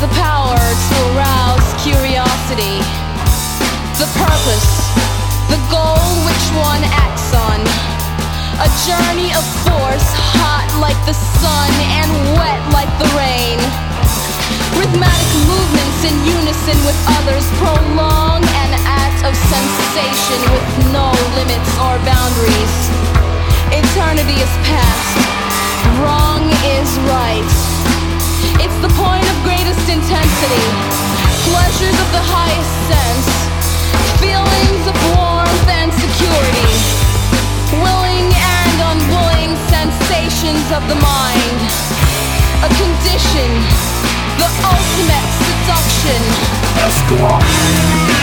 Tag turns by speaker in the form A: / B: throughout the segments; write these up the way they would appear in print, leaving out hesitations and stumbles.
A: the power to arouse curiosity. The purpose, the goal which one acts on. A journey of force, hot like the sun and wet like the rain. Rhythmic movements in unison with others prolong an act of sensation with no limits or boundaries. Eternity is past, wrong is right. It's the point of greatest intensity, pleasures of the highest sense, feelings of warmth and security, willing and unwilling sensations of the mind, a condition, the ultimate seduction. Let's go on.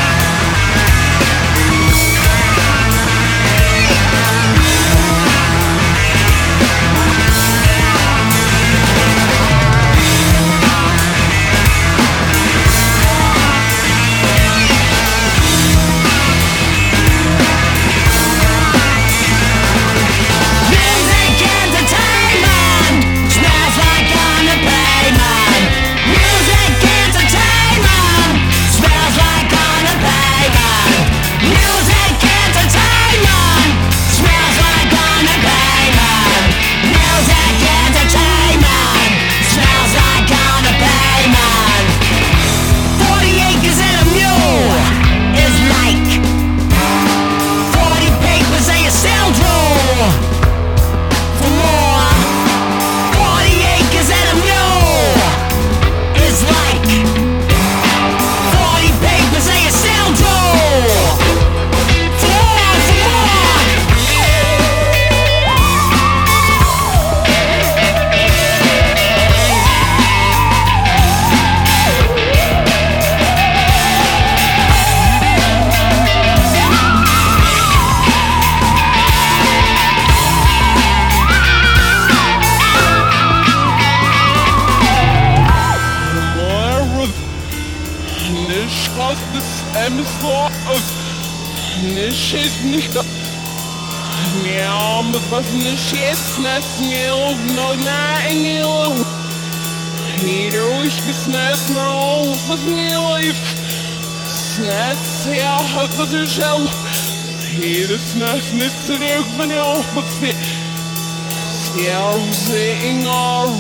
B: Was nicht jetzt, das Nil, no, nein, Nil. Hier ruhig gesnäßt, no, was Nil, snäßt, ja, was er schell. Hier ist snäßt, nicht zurück, wenn ich auch was nicht. Ja, sing all,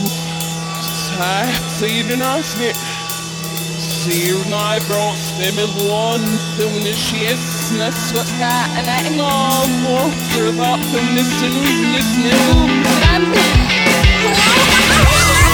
B: sie den Arsch nicht. Sie und I brought them in one, soon as she is, that's what and I know more for that than this and this new.